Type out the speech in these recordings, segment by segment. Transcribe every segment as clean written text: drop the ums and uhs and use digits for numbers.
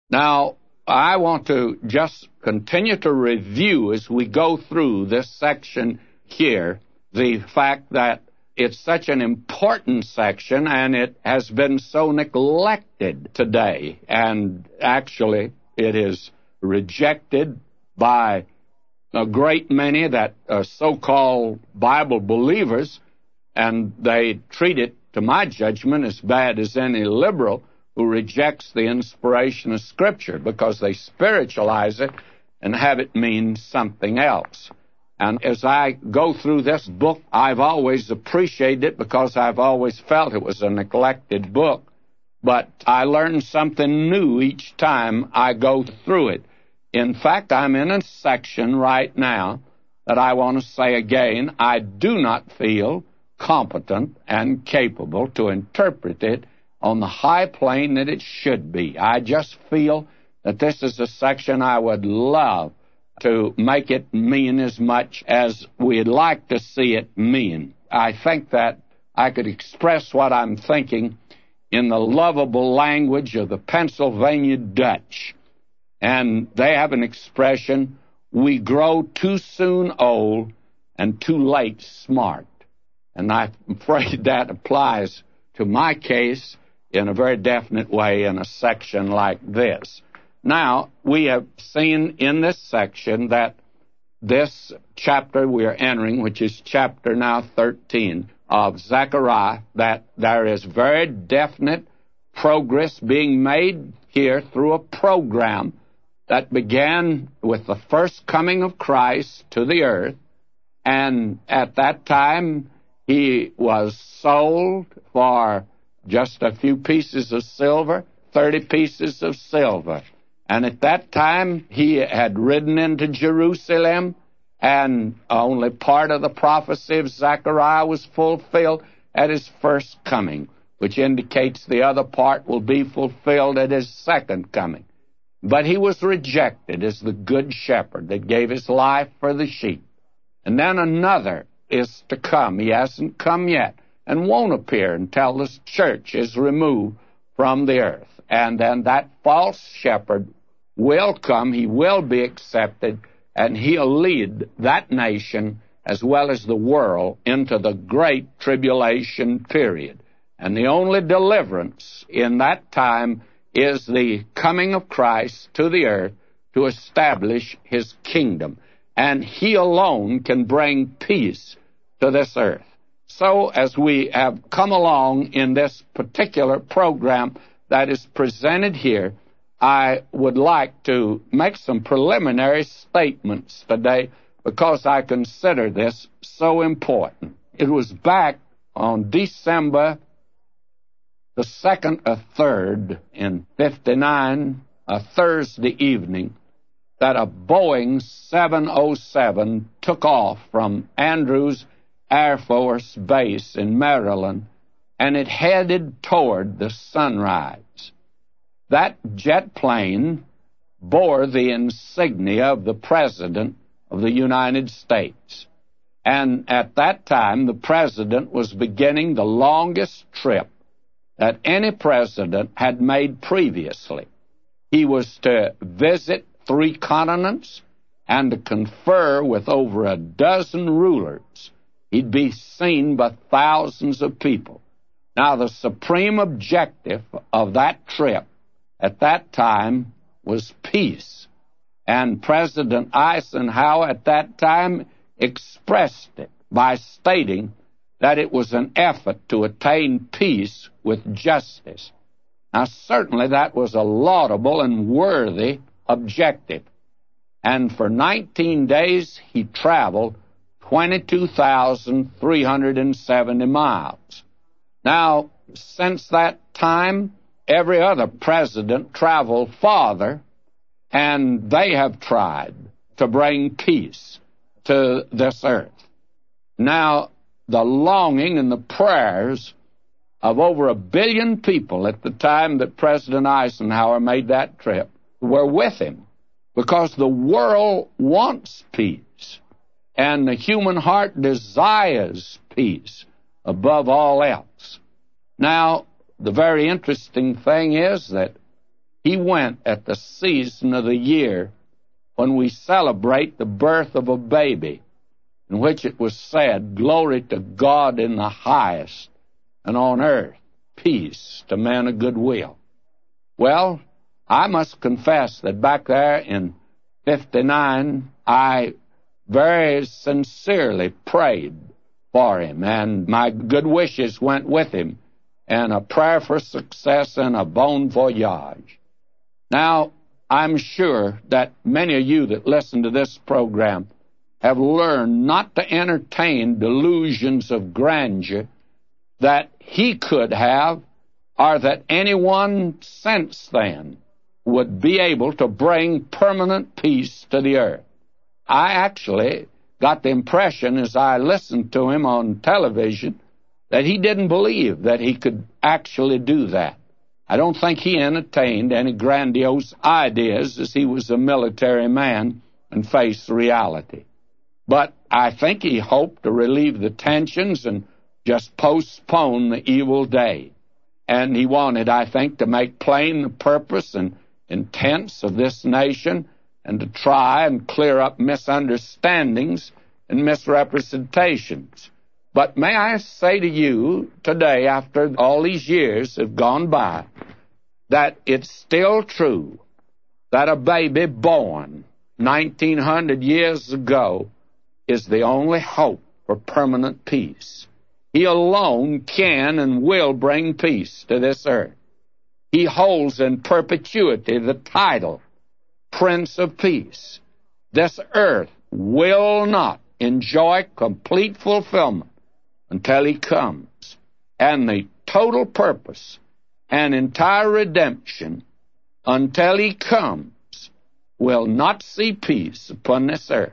Now, I want to just continue to review as we go through this section here the fact that it's such an important section and it has been so neglected today. And actually, it is rejected by a great many that are so-called Bible believers, and they treat it, to my judgment, as bad as any liberal who rejects the inspiration of Scripture because they spiritualize it and have it mean something else. And as I go through this book, I've always appreciated it because I've always felt it was a neglected book. But I learn something new each time I go through it. In fact, I'm in a section right now that I want to say again, I do not feel competent and capable to interpret it on the high plane that it should be. I just feel that this is a section I would love to make it mean as much as we'd like to see it mean. I think that I could express what I'm thinking in the lovable language of the Pennsylvania Dutch. And they have an expression, we grow too soon old and too late smart. And I'm afraid that applies to my case in a very definite way in a section like this. Now, we have seen in this section that this chapter we are entering, which is chapter now 13 of Zechariah, that there is very definite progress being made here through a program that began with the first coming of Christ to the earth, and at that time he was sold for just a few pieces of silver, 30 pieces of silver. And at that time, he had ridden into Jerusalem, and only part of the prophecy of Zechariah was fulfilled at his first coming, which indicates the other part will be fulfilled at his second coming. But he was rejected as the good shepherd that gave his life for the sheep. And then another is to come. He hasn't come yet and won't appear until this church is removed from the earth. And then that false shepherd will come, he will be accepted, and he'll lead that nation as well as the world into the great tribulation period. And the only deliverance in that time is the coming of Christ to the earth to establish his kingdom. And he alone can bring peace to this earth. So as we have come along in this particular program that is presented here, I would like to make some preliminary statements today because I consider this so important. It was back on December the 2nd or 3rd in 59, a Thursday evening, that a Boeing 707 took off from Andrews Air Force Base in Maryland, and it headed toward the Sunrise. That jet plane bore the insignia of the President of the United States. And at that time, the President was beginning the longest trip that any president had made previously. He was to visit 3 continents and to confer with over a dozen rulers. He'd be seen by thousands of people. Now, the supreme objective of that trip at that time was peace. And President Eisenhower at that time expressed it by stating that it was an effort to attain peace with justice. Now, certainly that was a laudable and worthy objective. And for 19 days, he traveled 22,370 miles. Now, since that time, every other president traveled farther, and they have tried to bring peace to this earth. Now, the longing and the prayers of over 1 billion people at the time that President Eisenhower made that trip were with him, because the world wants peace, and the human heart desires peace above all else. Now, the very interesting thing is that he went at the season of the year when we celebrate the birth of a baby, in which it was said, "Glory to God in the highest, and on earth peace to men of good will." Well, I must confess that back there in 59, I very sincerely prayed for him, and my good wishes went with him, and a prayer for success and a bon voyage. Now, I'm sure that many of you that listen to this program have learned not to entertain delusions of grandeur that he could have, or that anyone since then would be able to bring permanent peace to the earth. I actually got the impression as I listened to him on television that he didn't believe that he could actually do that. I don't think he entertained any grandiose ideas as he was a military man and faced reality. But I think he hoped to relieve the tensions and just postpone the evil day. And he wanted, I think, to make plain the purpose and intents of this nation and to try and clear up misunderstandings and misrepresentations. But may I say to you today, after all these years have gone by, that it's still true that a baby born 1900 years ago is the only hope for permanent peace. He alone can and will bring peace to this earth. He holds in perpetuity the title Prince of Peace. This earth will not enjoy complete fulfillment until he comes, and the total purpose and entire redemption until he comes will not see peace upon this earth.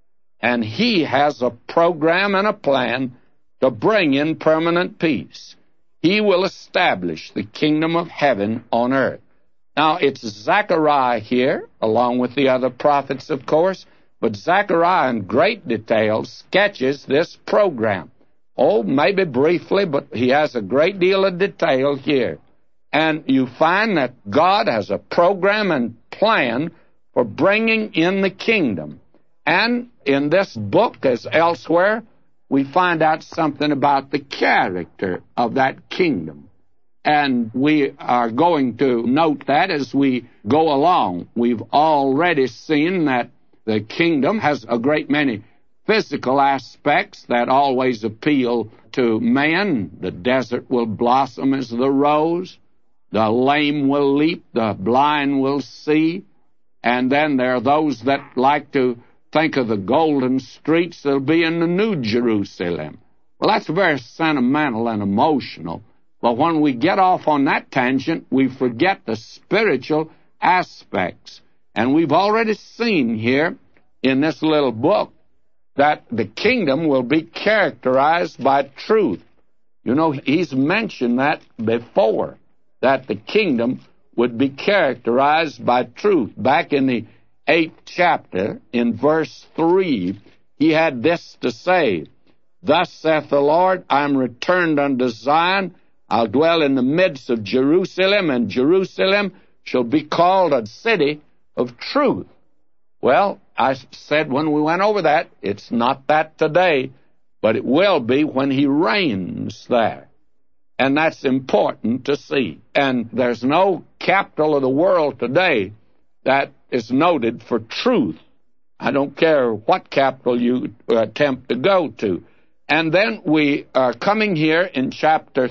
And he has a program and a plan to bring in permanent peace. He will establish the kingdom of heaven on earth. Now, it's Zechariah here, along with the other prophets, of course, but Zechariah in great detail sketches this program. Oh, maybe briefly, but he has a great deal of detail here. And you find that God has a program and plan for bringing in the kingdom. And in this book, as elsewhere, we find out something about the character of that kingdom. And we are going to note that as we go along. We've already seen that the kingdom has a great many physical aspects that always appeal to man. The desert will blossom as the rose. The lame will leap. The blind will see. And then there are those that like to think of the golden streets that'll be in the New Jerusalem. Well, that's very sentimental and emotional. But when we get off on that tangent, we forget the spiritual aspects. And we've already seen here in this little book that the kingdom will be characterized by truth. You know, he's mentioned that before, that the kingdom would be characterized by truth. Back in the 8th chapter, in verse 3, he had this to say, "Thus saith the Lord, I am returned unto Zion. I'll dwell in the midst of Jerusalem, and Jerusalem shall be called a city of truth." Well, I said when we went over that, it's not that today, but it will be when he reigns there. And that's important to see. And there's no capital of the world today that is noted for truth. I don't care what capital you attempt to go to. And then we are coming here in chapter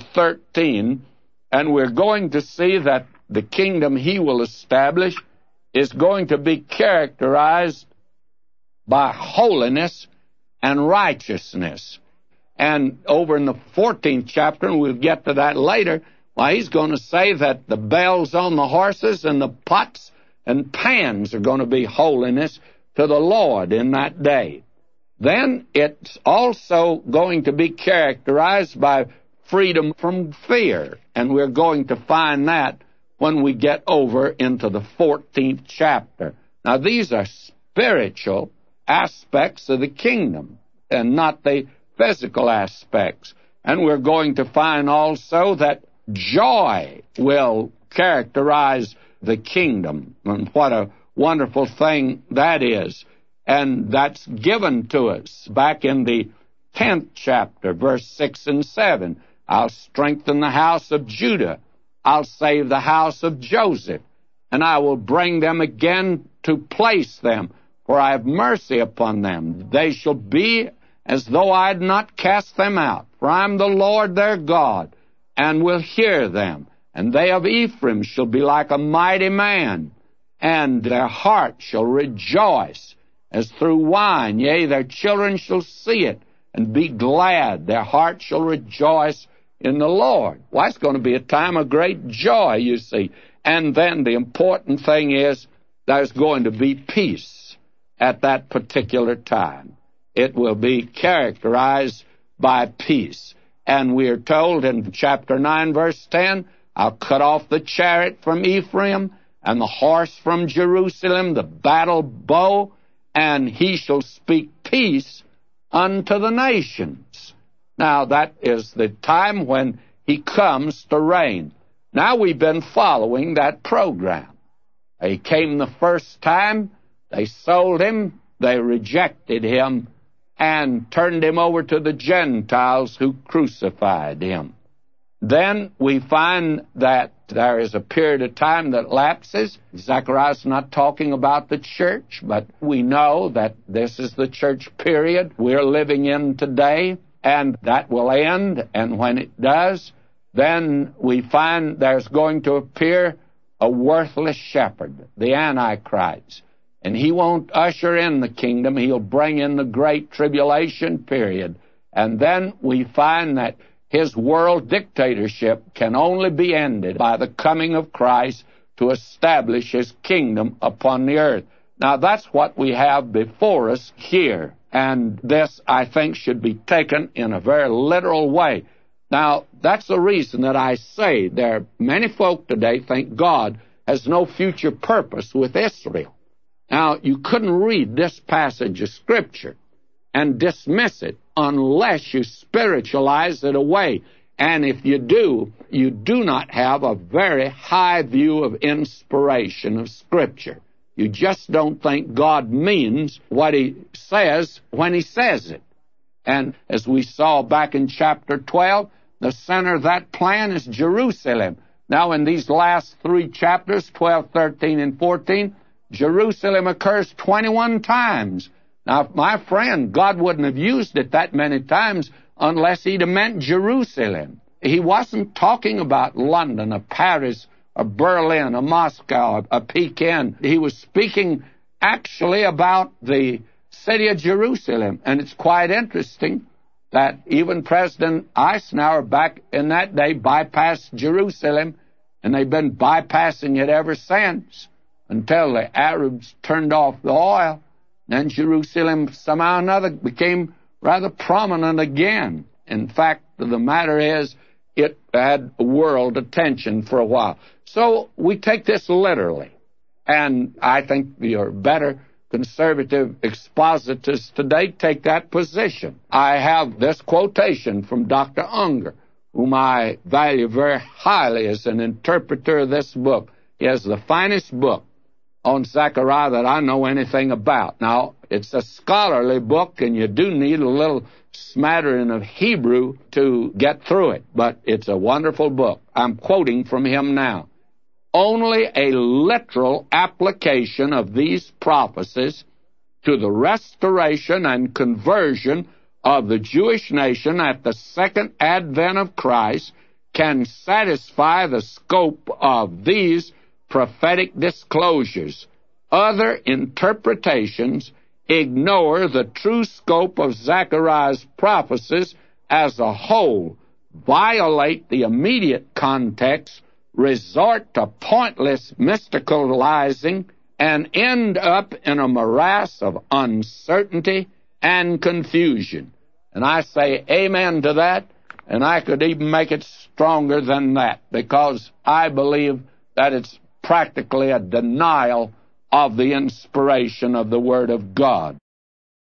13, and we're going to see that the kingdom he will establish is going to be characterized by holiness and righteousness. And over in the 14th chapter, and we'll get to that later, well, he's going to say that the bells on the horses and the pots and pans are going to be holiness to the Lord in that day. Then it's also going to be characterized by freedom from fear, and we're going to find that when we get over into the 14th chapter. Now, these are spiritual aspects of the kingdom and not the physical aspects. And we're going to find also that joy will characterize the kingdom. And what a wonderful thing that is. And that's given to us back in the 10th chapter, verse 6 and 7. I'll strengthen the house of Judah. I'll save the house of Joseph. And I will bring them again to place them, for I have mercy upon them. They shall be as though I had not cast them out. For I am the Lord their God, and will hear them. And they of Ephraim shall be like a mighty man, and their heart shall rejoice as through wine. Yea, their children shall see it, and be glad. Their heart shall rejoice in the Lord. Well, it's going to be a time of great joy, you see. And then the important thing is there's going to be peace at that particular time. It will be characterized by peace. And we are told in chapter 9, verse 10, I'll cut off the chariot from Ephraim, and the horse from Jerusalem, the battle bow, and he shall speak peace unto the nations. Now, that is the time when he comes to reign. Now, we've been following that program. He came the first time, they sold him, they rejected him, and turned him over to the Gentiles who crucified him. Then we find that there is a period of time that lapses. Zechariah's not talking about the church, but we know that this is the church period we're living in today, and that will end. And when it does, then we find there's going to appear a worthless shepherd, the Antichrist. And he won't usher in the kingdom. He'll bring in the great tribulation period. And then we find that his world dictatorship can only be ended by the coming of Christ to establish his kingdom upon the earth. Now, that's what we have before us here. And this, I think, should be taken in a very literal way. Now, that's the reason that I say there are many folk today think God has no future purpose with Israel. Now, you couldn't read this passage of Scripture and dismiss it unless you spiritualize it away. And if you do not have a very high view of inspiration of Scripture. You just don't think God means what he says when he says it. And as we saw back in chapter 12, the center of that plan is Jerusalem. Now, in these last three chapters, 12, 13, and 14, Jerusalem occurs 21 times. Now, my friend, God wouldn't have used it that many times unless he'd have meant Jerusalem. He wasn't talking about London or Paris or Berlin or Moscow or Peking. He was speaking actually about the city of Jerusalem. And it's quite interesting that even President Eisenhower back in that day bypassed Jerusalem, and they've been bypassing it ever since until the Arabs turned off the oil. Then Jerusalem somehow or another became rather prominent again. In fact, the matter is, it had world attention for a while. So we take this literally. And I think your better conservative expositors today take that position. I have this quotation from Dr. Unger, whom I value very highly as an interpreter of this book. He has the finest book on Zechariah that I know anything about. Now, it's a scholarly book, and you do need a little smattering of Hebrew to get through it, but it's a wonderful book. I'm quoting from him now. Only a literal application of these prophecies to the restoration and conversion of the Jewish nation at the second advent of Christ can satisfy the scope of these prophetic disclosures. Other interpretations ignore the true scope of Zechariah's prophecies as a whole, violate the immediate context, resort to pointless mysticalizing, and end up in a morass of uncertainty and confusion. And I say amen to that, and I could even make it stronger than that, because I believe that it's practically a denial of the inspiration of the Word of God.